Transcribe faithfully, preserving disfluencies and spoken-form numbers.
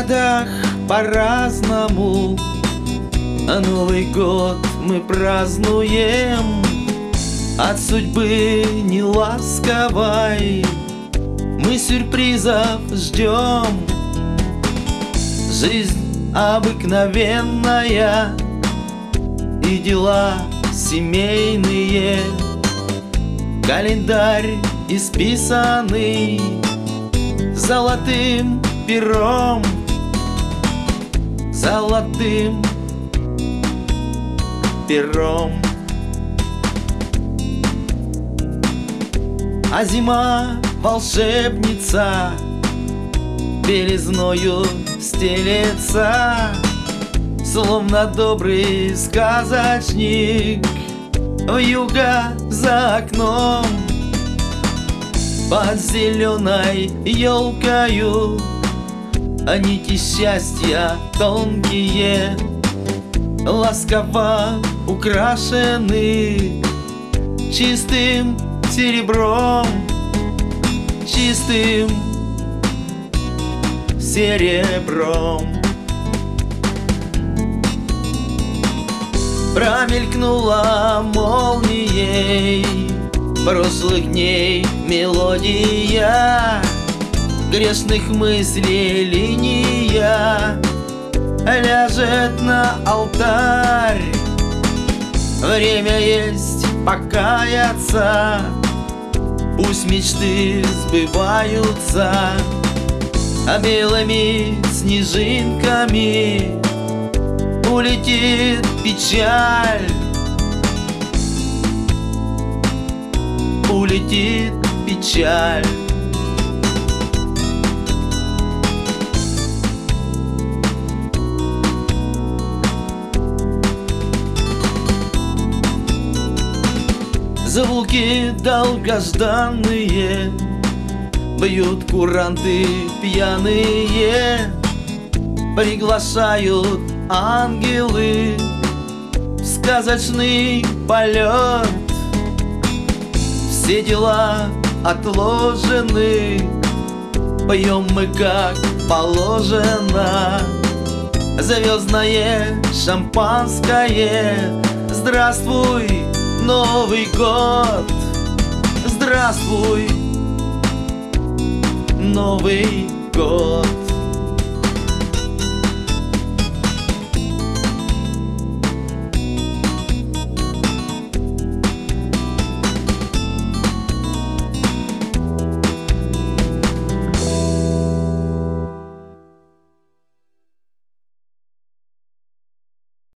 городах по-разному, а Новый год мы празднуем от судьбы неласковой. Мы сюрпризов ждем. Жизнь обыкновенная и дела семейные, календарь исписанный золотым пером, золотым пером. А зима волшебница белизною стелется, словно добрый сказочник вьюга за окном. Под зеленой елкою нити счастья тонкие ласково украшены чистым серебром, чистым серебром. Промелькнула молнией прошлых дней мелодия грешных мыслей, линия ляжет на алтарь. Время есть покаяться, пусть мечты сбываются, а белыми снежинками улетит печаль, улетит печаль. Звуки долгожданные бьют куранты пьяные, приглашают ангелы в сказочный полет. Все дела отложены, пьем мы как положено звездное шампанское. Здравствуй, Новый год! Здравствуй, Новый год!